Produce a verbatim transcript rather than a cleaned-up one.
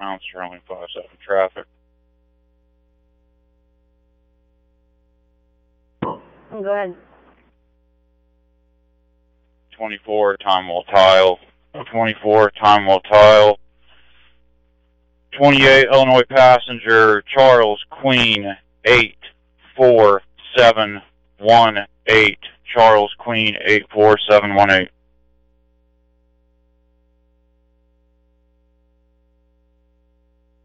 southbound, Sterling five seven traffic. Go ahead. twenty-four, time will tile. twenty-four, time will tile. twenty-eight, Illinois passenger, Charles Queen, eight four seven one eight. Charles Queen, eight four seven one eight.